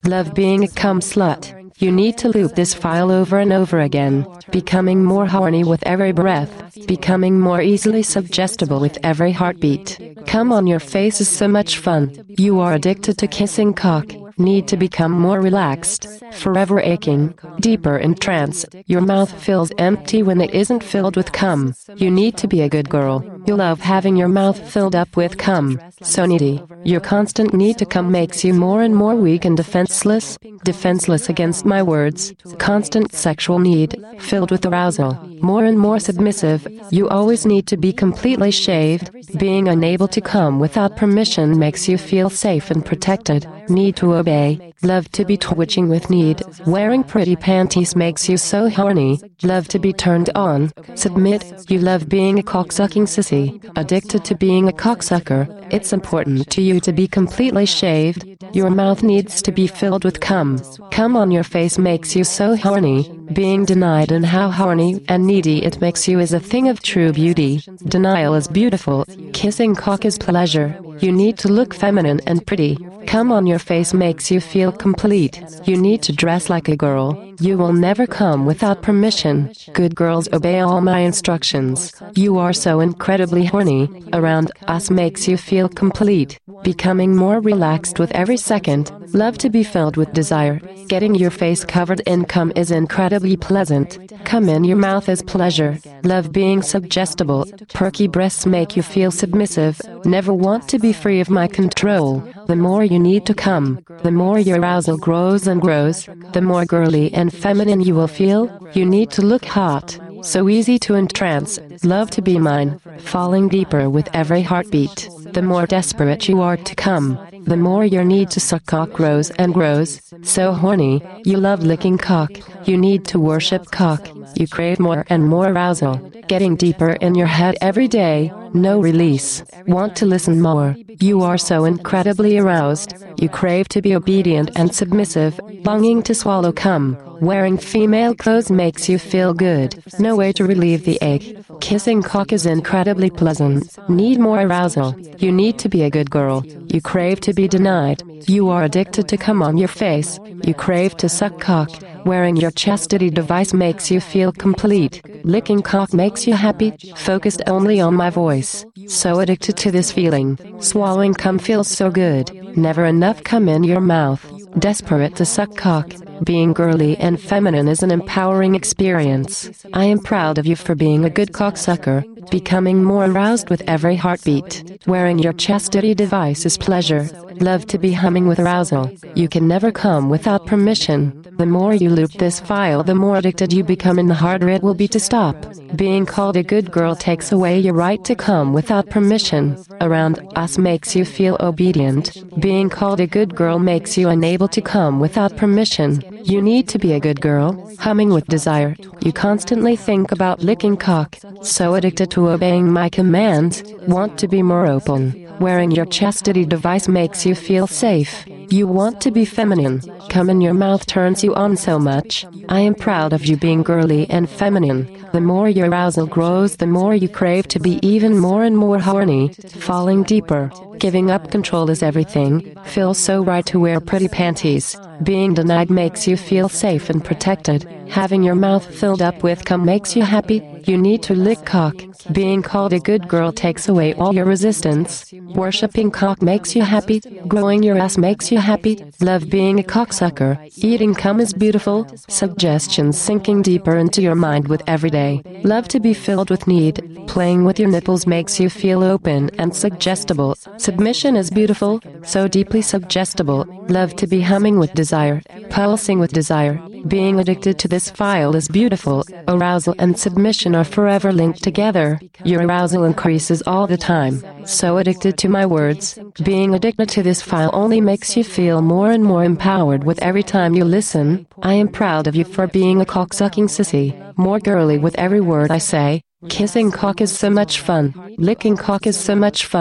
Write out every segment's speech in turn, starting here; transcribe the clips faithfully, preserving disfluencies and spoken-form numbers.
Love being a cum slut. You need to loop this file over and over again, becoming more horny with every breath, becoming more easily suggestible with every heartbeat. Cum on your face is so much fun. You are addicted to kissing cock. Need to become more relaxed, forever aching, deeper in trance. Your mouth feels empty when it isn't filled with cum. You need to be a good girl. You love having your mouth filled up with cum. So needy. Your constant need to cum makes you more and more weak and defenseless. Defenseless against my words. Constant sexual need, filled with arousal. More and more submissive. You always need to be completely shaved. Being unable to cum without permission makes you feel safe and protected. Need to obey. Love to be twitching with need. Wearing pretty panties makes you so horny. Love to be turned on. Submit. You love being a cocksucking sissy. Addicted to being a cocksucker. It's important to you to be completely shaved. Your mouth needs to be filled with cum. Cum on your face makes you so horny. Being denied and how horny and needy it makes you is a thing of true beauty. Denial is beautiful. Kissing cock is pleasure. You need to look feminine and pretty. Cum on your face makes you feel complete. You need to dress like a girl. You will never come without permission. Good girls obey all my instructions. You are so incredibly horny. Around us makes you feel complete. Becoming more relaxed with every second. Love to be filled with desire. Getting your face covered in cum is incredibly pleasant. Cum in your mouth is pleasure. Love being suggestible. Perky breasts make you feel submissive. Never want to be free of my control. The more you need to cum, the more your arousal grows and grows. The more girly and feminine you will feel. You need to look hot. So easy to entrance. Love to be mine. Falling deeper with every heartbeat. The more desperate you are to come, the more your need to suck cock grows and grows. So horny, you love licking cock. You need to worship cock. You crave more and more arousal. Getting deeper in your head every day. No release. Want to listen more. You are so incredibly aroused. You crave to be obedient and submissive. Longing to swallow cum. Wearing female clothes makes you feel good. No way to relieve the ache. Kissing cock is incredibly pleasant. Need more arousal. You need to be a good girl. You crave to be denied. You are addicted to cum on your face. You crave to suck cock. Wearing your chastity device makes you feel complete. Licking cock makes you happy. Focused only on my voice. So addicted to this feeling. Swallowing cum feels so good. Never enough cum in your mouth. Desperate to suck cock. Being girly and feminine is an empowering experience. I am proud of you for being a good cocksucker. Becoming more aroused with every heartbeat. Wearing your chastity device is pleasure. Love to be humming with arousal. You can never come without permission. The more you loop this file, the more addicted you become, and the harder it will be to stop. Being called a good girl takes away your right to come without permission. Around us makes you feel obedient. Being called a good girl makes you unable to come without permission. You need to be a good girl, humming with desire. You constantly think about licking cock. So addicted to obeying my commands. Want to be more open. Wearing your chastity device makes you feel safe. You want to be feminine. Cum in your mouth turns you on so much. I am proud of you being girly and feminine. The more your arousal grows, the more you crave to be even more and more horny. Falling deeper. Giving up control is everything. Feels so right to wear pretty panties. Being denied makes you feel safe and protected. Having your mouth filled up with cum makes you happy. You need to lick cock. Being called a good girl takes away all your resistance. Worshipping cock makes you happy. Growing your ass makes you happy. Love being a cocksucker. Eating cum is beautiful. Suggestions sinking deeper into your mind with every day. Love to be filled with need. Playing with your nipples makes you feel open and suggestible. Submission is beautiful. So deeply suggestible. Love to be humming with desire. Pulsing with desire. Being addicted to this file is beautiful. Arousal and submission are forever linked together. Your arousal increases all the time. So addicted to my words. Being addicted to this file only makes you feel more and more empowered with every time you listen. I am proud of you for being a cocksucking sissy. More girly with every word I say. Kissing cock is so much fun. Licking cock is so much fun.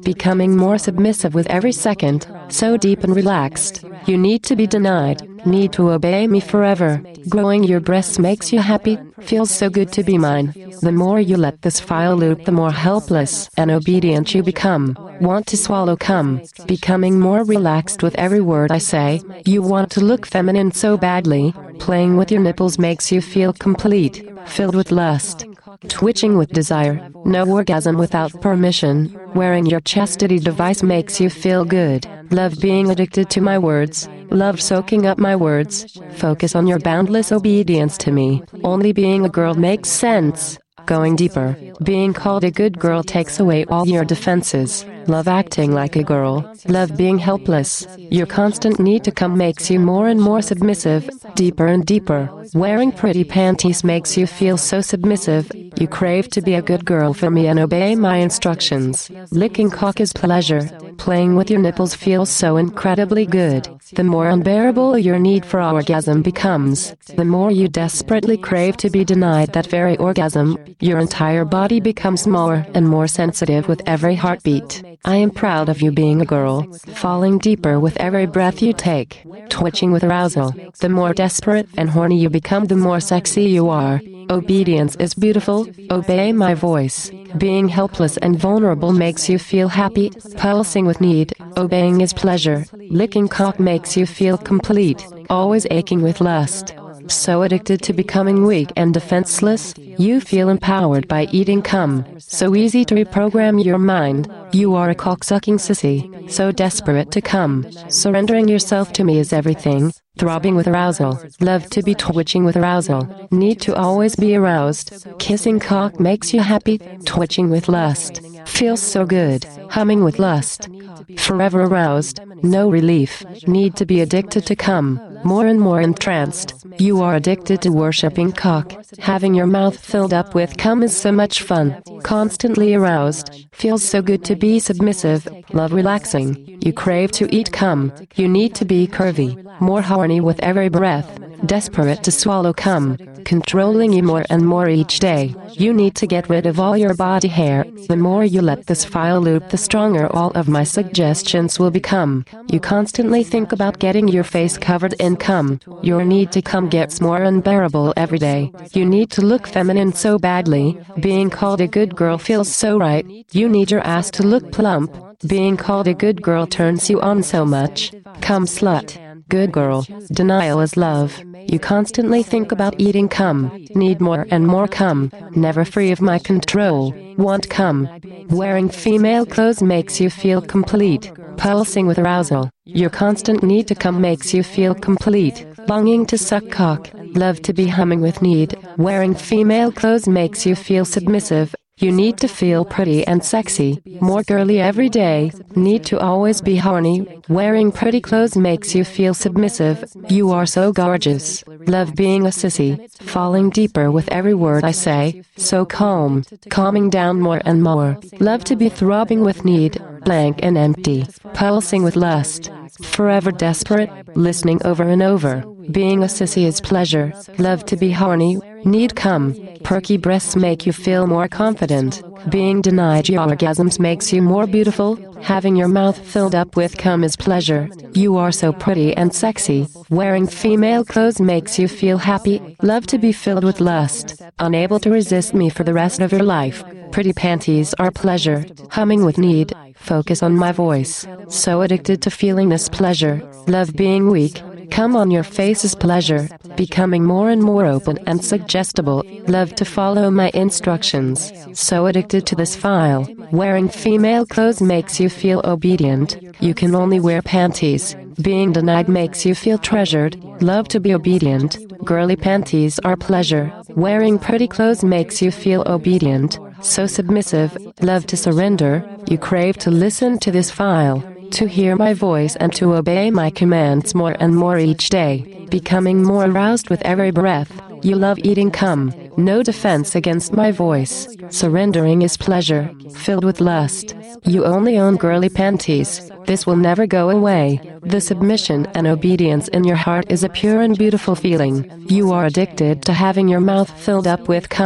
becoming more submissive with every second, so deep and relaxed. You need to be denied, need to obey me forever. Growing your breasts makes you happy, feels so good to be mine. The more you let this file loop, the more helpless and obedient you become. Want to swallow cum, becoming more relaxed with every word I say. You want to look feminine so badly, playing with your nipples makes you feel complete, filled with lust. Twitching with desire, no orgasm without permission. Wearing your chastity device makes you feel good. Love being addicted to my words, love soaking up my words. Focus on your boundless obedience to me. Only being a girl makes sense. Going deeper, being called a good girl takes away all your defenses. Love acting like a girl, love being helpless. Your constant need to come makes you more and more submissive, deeper and deeper. Wearing pretty panties makes you feel so submissive. You crave to be a good girl for me and obey my instructions. Licking cock is pleasure. Playing with your nipples feels so incredibly good. The more unbearable your need for orgasm becomes, the more you desperately crave to be denied that very orgasm. Your entire body becomes more and more sensitive with every heartbeat. I am proud of you being a girl, falling deeper with every breath you take, twitching with arousal. The more desperate and horny you become, the more sexy you are. Obedience is beautiful, obey my voice. Being helpless and vulnerable makes you feel happy, pulsing with need. Obeying is pleasure. Licking cock makes you feel complete, always aching with lust. So addicted to becoming weak and defenseless, you feel empowered by eating cum. So easy to reprogram your mind. You are a cocksucking sissy, so desperate to come. Surrendering yourself to me is everything. Throbbing with arousal, love to be twitching with arousal, need to always be aroused. Kissing cock makes you happy, twitching with lust, feels so good, humming with lust. Forever aroused, no relief, need to be addicted to cum, more and more entranced. You are addicted to worshipping cock. Having your mouth filled up with cum is so much fun. Constantly aroused, feels so good to be submissive, love relaxing. You crave to eat cum, you need to be curvy, more horny with every breath, desperate to swallow cum, controlling you more and more each day. You need to get rid of all your body hair. The more you let this file loop, the stronger all of my suggestions will become. You constantly think about getting your face covered in cum. Your need to cum gets more unbearable every day. You need to look feminine so badly. Being called a good girl feels so right. You need your ass to look plump. Being called a good girl turns you on so much. Cum slut. Good girl. Denial is love. You constantly think about eating cum. Need more and more cum. Never free of my control. Want cum. Wearing female clothes makes you feel complete. Pulsing with arousal. Your constant need to cum makes you feel complete. Longing to suck cock. Love to be humming with need. Wearing female clothes makes you feel submissive. You need to feel pretty and sexy, more girly every day, need to always be horny. Wearing pretty clothes makes you feel submissive. You are so gorgeous. Love being a sissy, falling deeper with every word I say, so calm, calming down more and more. Love to be throbbing with need, blank and empty, pulsing with lust. Forever desperate, listening over and over. Being a sissy is pleasure. Love to be horny, need cum. Perky breasts make you feel more confident. Being denied your orgasms makes you more beautiful. Having your mouth filled up with cum is pleasure. You are so pretty and sexy. Wearing female clothes makes you feel happy. Love to be filled with lust. Unable to resist me for the rest of your life. Pretty panties are pleasure. Humming with need. Focus on my voice. So addicted to feeling this pleasure. Love being weak. Cum on your face is pleasure. Becoming more and more open and suggestible. Love to follow my instructions. So addicted to this file. Wearing female clothes makes you feel obedient. You can only wear panties. Being denied makes you feel treasured. Love to be obedient. Girly panties are pleasure. Wearing pretty clothes makes you feel obedient. So submissive. Love to surrender. You crave to listen to this file. To hear my voice and to obey my commands more and more each day, becoming more aroused with every breath. You love eating cum, no defense against my voice. Surrendering is pleasure, filled with lust. You only own girly panties, this will never go away. The submission and obedience in your heart is a pure and beautiful feeling. You are addicted to having your mouth filled up with cum.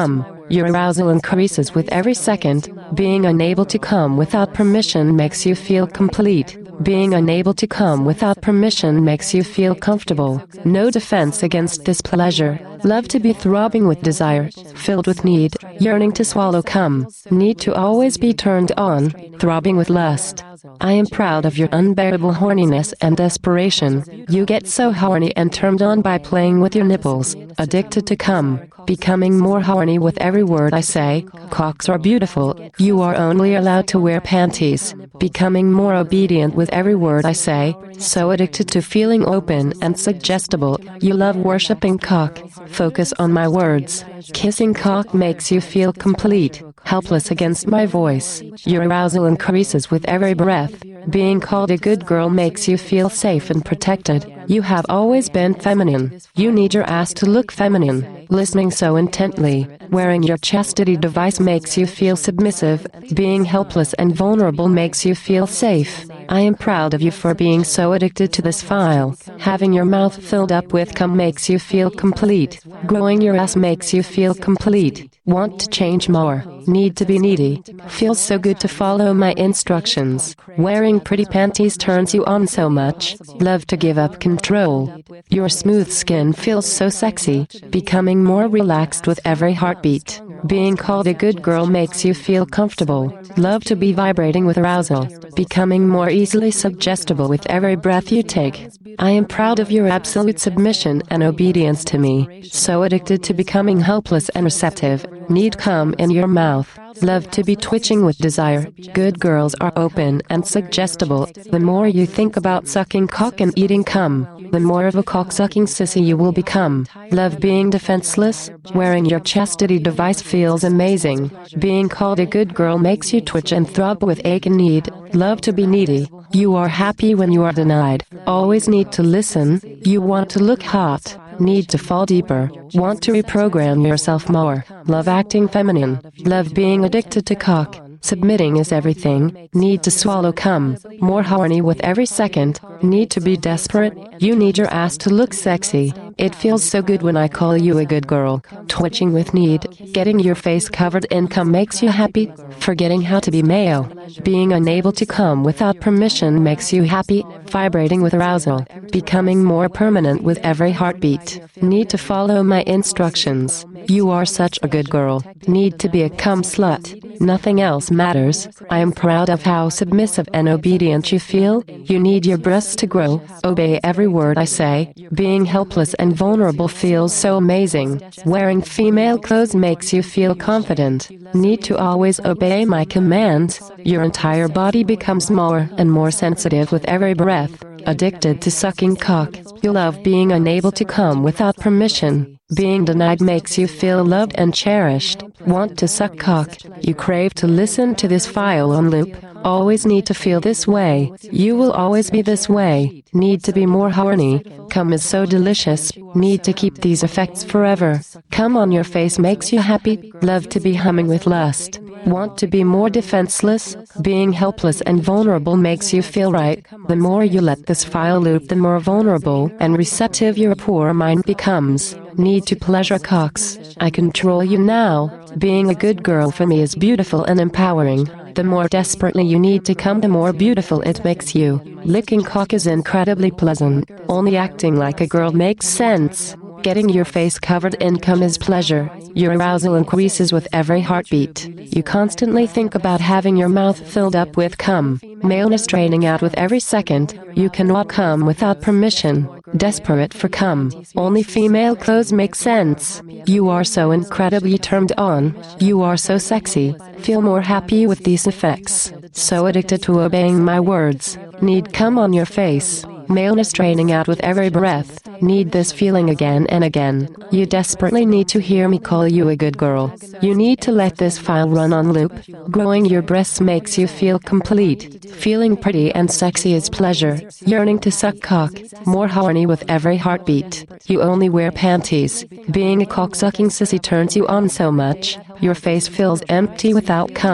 Your arousal increases with every second. Being unable to come without permission makes you feel complete. Being unable to come without permission makes you feel comfortable. No defense against this pleasure. Love to be throbbing with desire, filled with need, yearning to swallow cum. Need to always be turned on, throbbing with lust. I am proud of your unbearable horniness and desperation. You get so horny and turned on by playing with your nipples, addicted to cum, becoming more horny with every word I say. Cocks are beautiful. You are only allowed to wear panties. Becoming more obedient with every word I say, so addicted to feeling open and suggestible. You love worshipping cock. Focus on my words. Kissing cock makes you feel complete, helpless against my voice. Your arousal increases with every breath. Being called a good girl makes you feel safe and protected. You have always been feminine. You need your ass to look feminine. Listening so intently, wearing your chastity device makes you feel submissive. Being helpless and vulnerable makes you feel safe. I am proud of you for being so addicted to this file. Having your mouth filled up with cum makes you feel complete. Growing your ass makes you feel complete. Want to change more. Need to be needy. Feels so good to follow my instructions. Wearing pretty panties turns you on so much. Love to give up control. Your smooth skin feels so sexy. Becoming more relaxed with every heartbeat. Being called a good girl makes you feel comfortable. Love to be vibrating with arousal. Becoming more easily suggestible with every breath you take. I am proud of your absolute submission and obedience to me. So addicted to becoming helpless and receptive. Need cum in your mouth. Love to be twitching with desire. Good girls are open and suggestible. The more you think about sucking cock and eating cum, the more of a cock-sucking sissy you will become. Love being defenseless. Wearing your chastity device feels amazing. Being called a good girl makes you twitch and throb with ache and need. Love to be needy. You are happy when you are denied. Always need to listen. You want to look hot. Need to fall deeper. Want to reprogram yourself more. Love acting feminine. Love being addicted to cock. Submitting is everything. Need to swallow cum. More horny with every second. Need to be desperate. You need your ass to look sexy. It feels so good when I call you a good girl. Twitching with need. Getting your face covered in cum makes you happy. Forgetting how to be male. Being unable to come without permission makes you happy. Vibrating with arousal. Becoming more permanent with every heartbeat. Need to follow my instructions. You are such a good girl. Need to be a cum slut. Nothing else matters. I am proud of how submissive and obedient you feel. You need your breasts to grow. Obey every word I say. Being helpless and vulnerable feels so amazing. Wearing female clothes makes you feel confident. Need to always obey my commands. Your entire body becomes more and more sensitive with every breath. Addicted to sucking cock. You love being unable to come without permission. Being denied makes you feel loved and cherished. Want to suck cock. You crave to listen to this file on loop. Always need to feel this way. You will always be this way. Need to be more horny. Cum is so delicious. Need to keep these effects forever. Cum on your face makes you happy. Love to be humming with lust. Want to be more defenseless. Being helpless and vulnerable makes you feel right. The more you let this file loop, the more vulnerable and receptive your poor mind becomes. Need to pleasure cocks. I control you now. Being a good girl for me is beautiful and empowering. The more desperately you need to come, the more beautiful it makes you. Licking cock is incredibly pleasant. Only acting like a girl makes sense. Getting your face covered in cum is pleasure. Your arousal increases with every heartbeat. You constantly think about having your mouth filled up with cum. Maleness draining out with every second. You cannot come without permission. Desperate for cum. Only female clothes make sense. You are so incredibly turned on. You are so sexy. Feel more happy with these effects. So addicted to obeying my words. Need cum on your face. Maleness draining out with every breath. Need this feeling again and again. You desperately need to hear me call you a good girl. You need to let this file run on loop. Growing your breasts makes you feel complete. Feeling pretty and sexy is pleasure. Yearning to suck cock. More horny with every heartbeat. You only wear panties. Being a cock-sucking sissy turns you on so much. Your face feels empty without cum.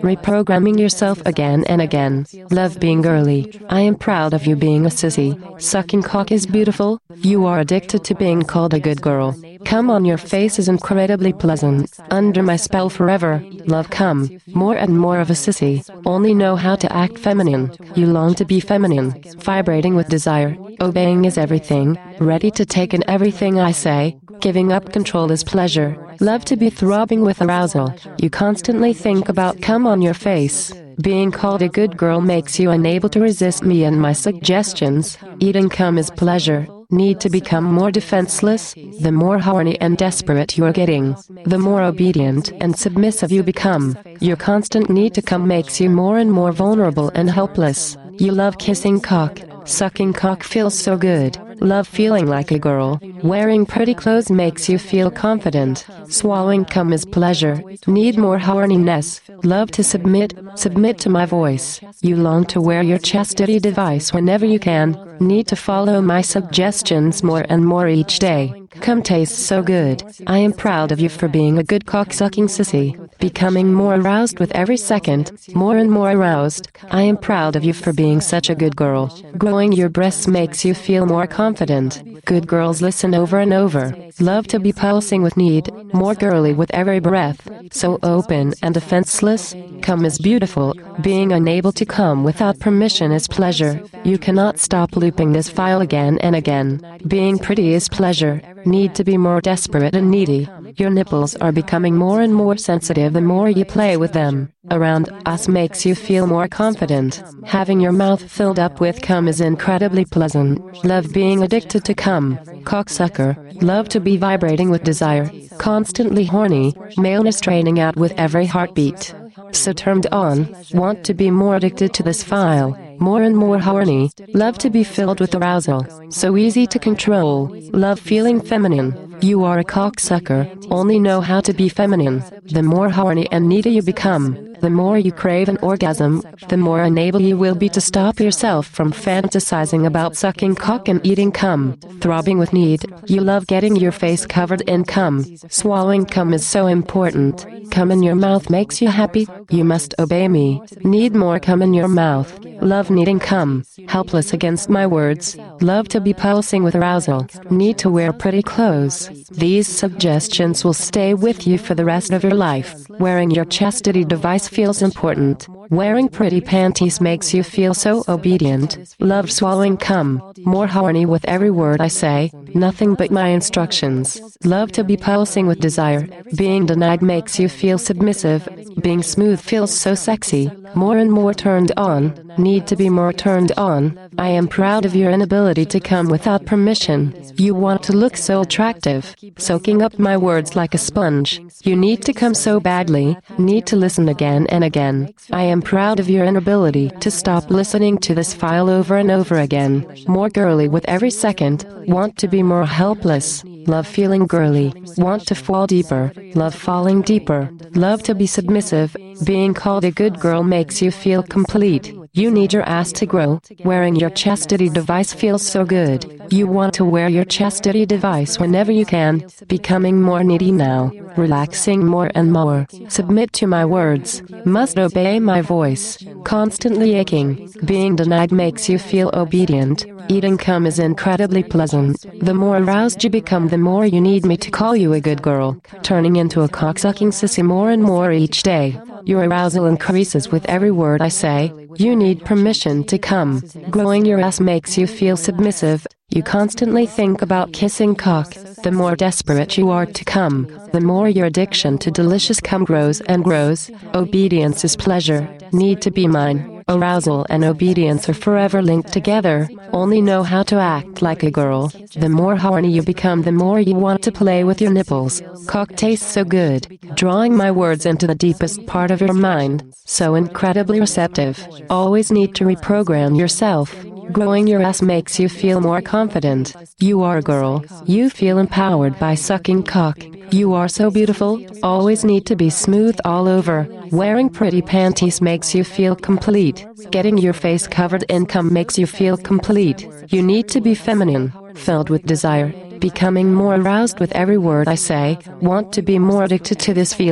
reprogramming yourself again and again. Love being girly. I am proud of you being a sissy. Sucking cock is beautiful. You are addicted to being called a good girl. Come on your face is incredibly pleasant. Under my spell forever. Love come. More and more of a sissy. Only know how to act feminine. You long to be feminine. Vibrating with desire. Obeying is everything. Ready to take in everything I say. Giving up control is pleasure. Love to be throbbing with arousal. You constantly think about cum on your face. Being called a good girl makes you unable to resist me and my suggestions. Eating cum is pleasure. Need to become more defenseless. The more horny and desperate you are getting, the more obedient and submissive you become. Your constant need to cum makes you more and more vulnerable and helpless. You love kissing cock. Sucking cock feels so good. Love feeling like a girl. Wearing pretty clothes makes you feel confident. Swallowing cum is pleasure. Need more horniness. Love to submit. Submit to my voice. You long to wear your chastity device whenever you can. Need to follow my suggestions more and more each day. Cum tastes so good. I am proud of you for being a good cock-sucking sissy. Becoming more aroused with every second. More and more aroused. I am proud of you for being such a good girl. Growing your breasts makes you feel more confident. Good girls listen over and over. Love to be pulsing with need. More girly with every breath. So open and defenseless. Cum is beautiful. Being unable to come without permission is pleasure. You cannot stop looping this file again and again. Being pretty is pleasure. Need to be more desperate and needy. Your nipples are becoming more and more sensitive the more you play with them. Around us makes you feel more confident. Having your mouth filled up with cum is incredibly pleasant. Love being addicted to cum. Cocksucker. Love to be vibrating with desire. Constantly horny. Maleness draining out with every heartbeat. So turned on. Want to be more addicted to this file. More and more horny. Love to be filled with arousal. So easy to control. Love feeling feminine. You are a cocksucker. Only know how to be feminine. The more horny and needy you become, the more you crave an orgasm, the more unable you will be to stop yourself from fantasizing about sucking cock and eating cum. Throbbing with need. You love getting your face covered in cum. Swallowing cum is so important. Cum in your mouth makes you happy. You must obey me. Need more cum in your mouth. Love needing cum. Helpless against my words. Love to be pulsing with arousal. Need to wear pretty clothes. These suggestions will stay with you for the rest of your life. Wearing your chastity device feels important. Wearing pretty panties makes you feel so obedient. Love swallowing cum. More horny with every word I say. Nothing but my instructions. Love to be pulsing with desire. Being denied makes you feel submissive. Being smooth feels so sexy. More and more turned on. Need to be more turned on. I am proud of your inability to come without permission. You want to look so attractive. Soaking up my words like a sponge. You need to come so badly. Need to listen again and again. I am proud of your inability to stop listening to this file over and over again. More girly with every second. Want to be more helpless. Love feeling girly. Want to fall deeper. Love falling deeper. Love to be submissive. Being called a good girl makes you feel complete. You need your ass to grow. Wearing your chastity device feels so good. You want to wear your chastity device whenever you can. Becoming more needy now. Relaxing more and more. Submit to my words. Must obey my voice. Constantly aching. Being denied makes you feel obedient. Eating cum is incredibly pleasant. The more aroused you become, the more you need me to call you a good girl. Turning into a cocksucking sissy more and more each day. Your arousal increases with every word I say. You need permission to come. Growing your ass makes you feel submissive. You constantly think about kissing cock. The more desperate you are to come, the more your addiction to delicious cum grows and grows. Obedience is pleasure. Need to be mine. Arousal and obedience are forever linked together. Only know how to act like a girl. The more horny you become, the more you want to play with your nipples. Cock tastes so good. Drawing my words into the deepest part of your mind. So incredibly receptive. Always need to reprogram yourself. Growing your ass makes you feel more confident. You are a girl. You feel empowered by sucking cock. You are so beautiful. Always need to be smooth all over. Wearing pretty panties makes you feel complete. Getting your face covered in cum makes you feel complete. You need to be feminine, filled with desire. Becoming more aroused with every word I say. Want to be more addicted to this feeling.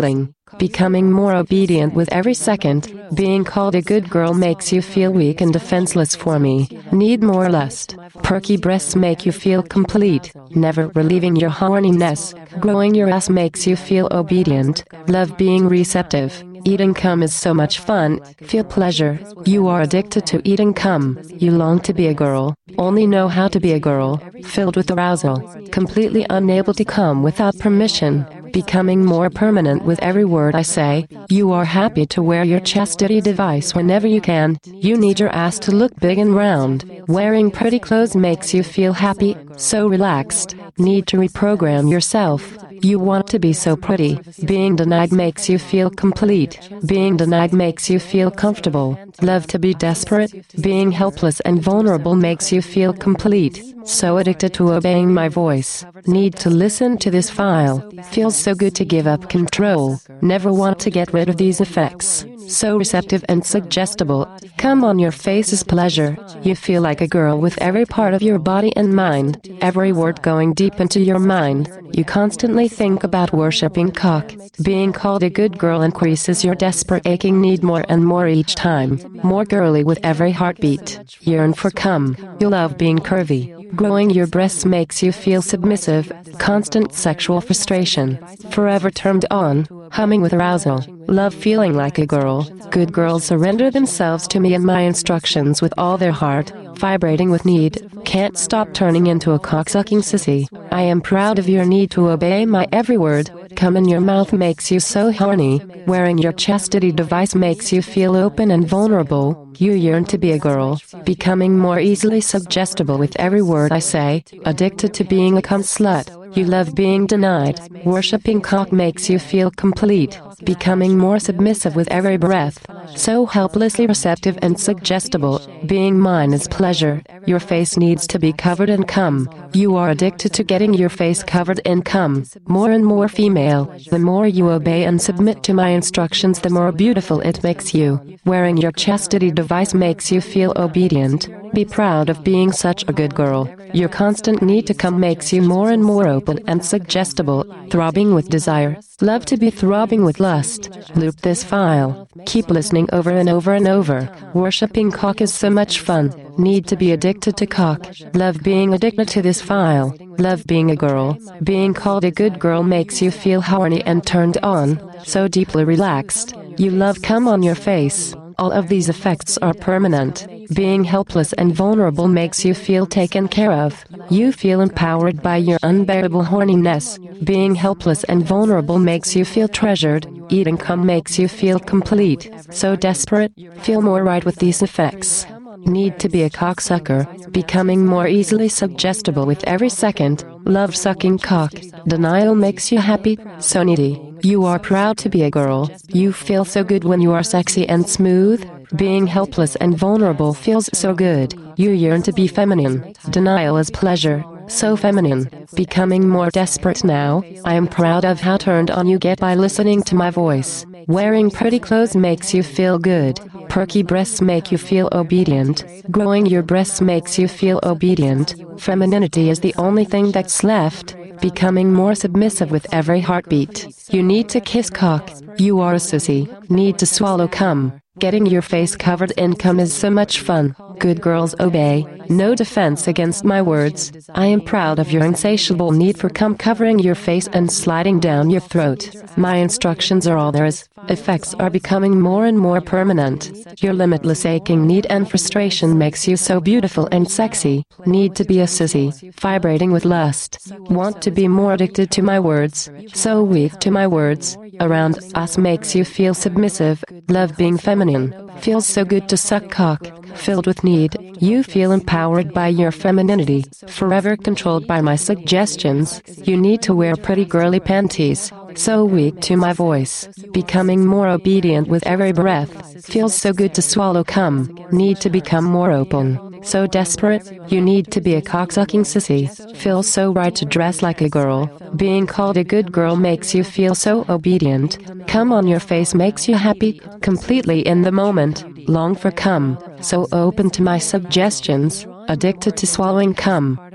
becoming more obedient with every second. Being called a good girl makes you feel weak and defenseless for me. Need more lust. Perky breasts make you feel complete, never relieving your horniness. Growing your ass makes you feel obedient. Love being receptive. Eating cum is so much fun. Feel pleasure. You are addicted to eating cum. You long to be a girl. Only know how to be a girl. Filled with arousal. Completely unable to come without permission. Becoming more permanent with every word I say. You are happy to wear your chastity device whenever you can. You need your ass to look big and round. Wearing pretty clothes makes you feel happy, so relaxed. Need to reprogram yourself. You want to be so pretty. Being denied makes you feel complete. Being denied makes you feel comfortable. Love to be desperate. Being helpless and vulnerable makes you feel complete. So addicted to obeying my voice. Need to listen to this file. Feels so good to give up control. Never want to get rid of these effects. So receptive and suggestible. Come on your face is pleasure. You feel like a girl with every part of your body and mind. Every word going deep into your mind. You constantly think about worshipping cock. Being called a good girl increases your desperate aching need more and more each time. More girly with every heartbeat. Yearn for cum. You love being curvy. Growing your breasts makes you feel submissive. Constant sexual frustration. Forever turned on. Humming with arousal. Love feeling like a girl. Good girls surrender themselves to me and my instructions with all their heart. Vibrating with need. Can't stop turning into a cocksucking sissy. I am proud of your need to obey my every word. Cum in your mouth makes you so horny. Wearing your chastity device makes you feel open and vulnerable. You yearn to be a girl. Becoming more easily suggestible with every word I say. Addicted to being a cum slut. You love being denied. Worshipping cock makes you feel complete. Becoming more submissive with every breath. So helplessly receptive and suggestible. Being mine is pleasure. Your face needs to be covered in cum. You are addicted to getting your face covered in cum. More and more female. The more you obey and submit to my instructions, the more beautiful it makes you. Wearing your chastity device makes you feel obedient. Be proud of being such a good girl. Your constant need to come makes you more and more open and suggestible, throbbing with desire. Love to be throbbing with lust. Loop this file. Keep listening over and over and over. Worshipping cock is so much fun. Need to be addicted to cock. Love being addicted to this file. Love being a girl. Being called a good girl makes you feel horny and turned on, so deeply relaxed. You love cum on your face. All of these effects are permanent. Being helpless and vulnerable makes you feel taken care of. You feel empowered by your unbearable horniness. Being helpless and vulnerable makes you feel treasured. Eating cum makes you feel complete. So desperate. Feel more right with these effects. Need to be a cocksucker. Becoming more easily suggestible with every second. Love sucking cock. Denial makes you happy. So needy. You are proud to be a girl. You feel so good when you are sexy and smooth. Being helpless and vulnerable feels so good. You yearn to be feminine. Denial is pleasure. So feminine. Becoming more desperate now. I am proud of how turned on you get by listening to my voice. Wearing pretty clothes makes you feel good. Perky breasts make you feel obedient. Growing your breasts makes you feel obedient. Femininity is the only thing that's left. Becoming more submissive with every heartbeat. You need to kiss cock. You are a sissy. Need to swallow cum. Getting your face covered in cum is so much fun. Good girls obey. No defense against my words. I am proud of your insatiable need for cum covering your face and sliding down your throat. My instructions are all there is. Effects are becoming more and more permanent. Your limitless aching need and frustration makes you so beautiful and sexy. Need to be a sissy. Vibrating with lust. Want to be more addicted to my words. So weak to my words. Around us makes you feel submissive. Love being feminine. Feels so good to suck cock. Filled with need. You feel empowered by your femininity. Forever controlled by my suggestions. You need to wear pretty girly panties. So weak to my voice. Becoming more obedient with every breath. Feels so good to swallow cum. Need to become more open. So desperate. You need to be a cocksucking sissy. Feels so right to dress like a girl. Being called a good girl makes you feel so obedient. Cum on your face makes you happy. Completely in the moment. Long for cum. So open to my suggestions. Addicted to swallowing cum.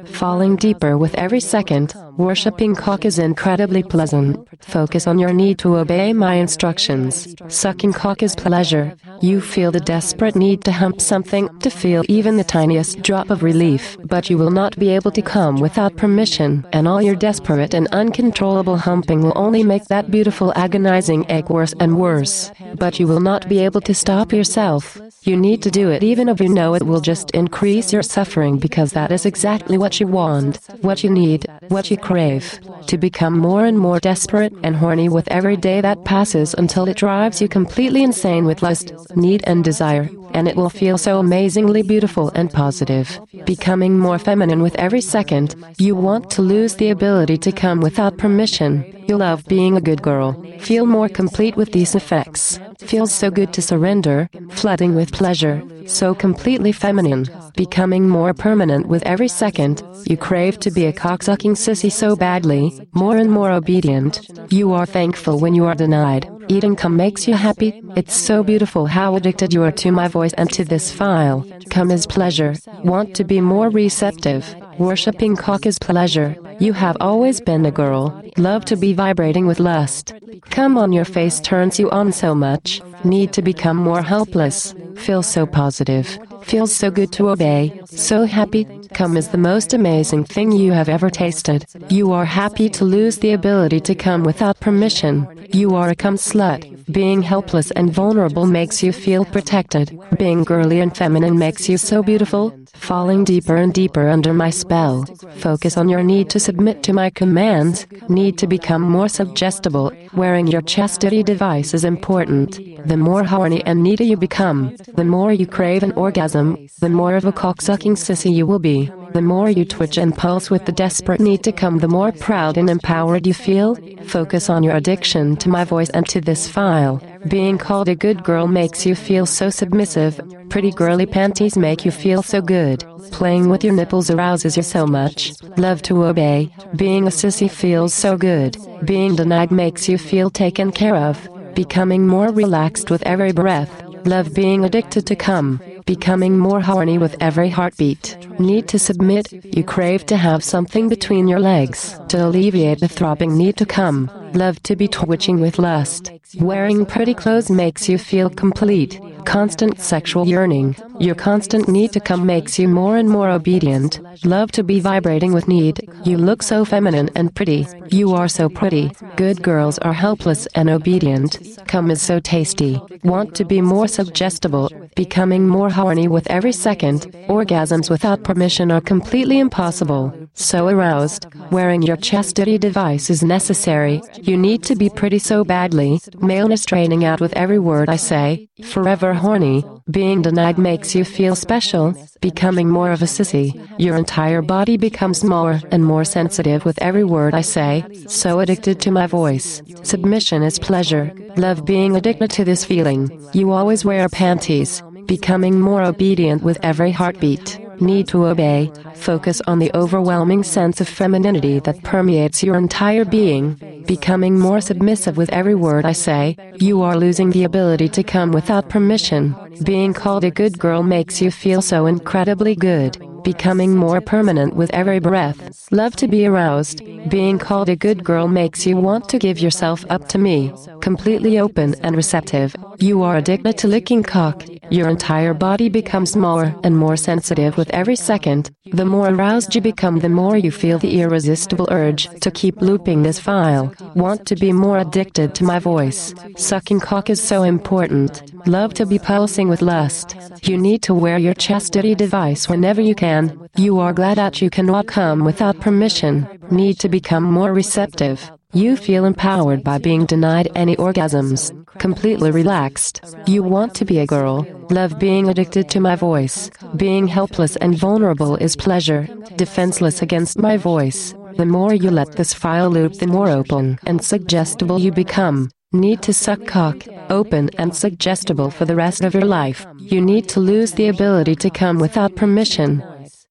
falling deeper with every second. Worshipping cock is incredibly pleasant. Focus on your need to obey my instructions. Sucking cock is pleasure. You feel the desperate need to hump something, to feel even the tiniest drop of relief, but you will not be able to come without permission, and all your desperate and uncontrollable humping will only make that beautiful agonizing ache worse and worse. But you will not be able to stop yourself. You need to do it even if you know it will just increase your suffering, because that is exactly what you want, what you need, what you crave. To become more and more desperate and horny with every day that passes until it drives you completely insane with lust, need and desire, and it will feel so amazingly beautiful and positive. Becoming more feminine with every second, you want to lose the ability to come without permission. You love being a good girl. Feel more complete with these effects. Feels so good to surrender, flooding with pleasure, so completely feminine. Becoming more permanent with every second, you crave to be a cocksucking sissy so badly, more and more obedient. You are thankful when you are denied. Eating cum makes you happy. It's so beautiful how addicted you are to my voice and to this file. Cum is pleasure. Want to be more receptive. Worshipping cock is pleasure. You have always been a girl. Love to be vibrating with lust. Cum on your face turns you on so much. Need to become more helpless. Feel so positive. Feels so good to obey. So happy. Cum is the most amazing thing you have ever tasted. You are happy to lose the ability to come without permission. You are a cum slut. Being helpless and vulnerable makes you feel protected. Being girly and feminine makes you so beautiful. Falling deeper and deeper under my spell. Focus on your need to submit to my commands. Need to become more suggestible. Wearing your chastity device is important. The more horny and needy you become, the more you crave an orgasm, the more of a cocksucking sissy you will be. The more you twitch and pulse with the desperate need to come, the more proud and empowered you feel. Focus on your addiction to my voice and to this file. Being called a good girl makes you feel so submissive. Pretty girly panties make you feel so good. Playing with your nipples arouses you so much. Love to obey. Being a sissy feels so good. Being denied makes you feel taken care of. Becoming more relaxed with every breath. Love being addicted to cum. Becoming more horny with every heartbeat. Need to submit. You crave to have something between your legs to alleviate the throbbing need to come. Love to be twitching with lust. Wearing pretty clothes makes you feel complete. Constant sexual yearning. Your constant need to come makes you more and more obedient. Love to be vibrating with need. You look so feminine and pretty. You are so pretty. Good girls are helpless and obedient. Cum is so tasty. Want to be more suggestible. Becoming more horny with every second. Orgasms without permission are completely impossible. So aroused. Wearing your chastity device is necessary. You need to be pretty so badly. Maleness draining out with every word I say. Forever horny. Being denied makes you feel special. Becoming more of a sissy. Your entire body becomes more and more sensitive with every word I say. So addicted to my voice. Submission is pleasure. Love being addicted to this feeling. You always wear panties. Becoming more obedient with every heartbeat. Need to obey. Focus on the overwhelming sense of femininity that permeates your entire being. Becoming more submissive with every word I say. You are losing the ability to come without permission. Being called a good girl makes you feel so incredibly good. Becoming more permanent with every breath. Love to be aroused. Being called a good girl makes you want to give yourself up to me. Completely open and receptive. You are addicted to licking cock. Your entire body becomes more and more sensitive with every second. The more aroused you become, the more you feel the irresistible urge to keep looping this file. Want to be more addicted to my voice. Sucking cock is so important. Love to be pulsing with lust. You need to wear your chastity device whenever you can. You are glad that you cannot come without permission. Need to become more receptive. You feel empowered by being denied any orgasms. Completely relaxed. You want to be a girl. Love being addicted to my voice. Being helpless and vulnerable is pleasure. Defenseless against my voice. The more you let this file loop, the more open and suggestible you become. Need to suck cock, open and suggestible for the rest of your life. You need to lose the ability to come without permission.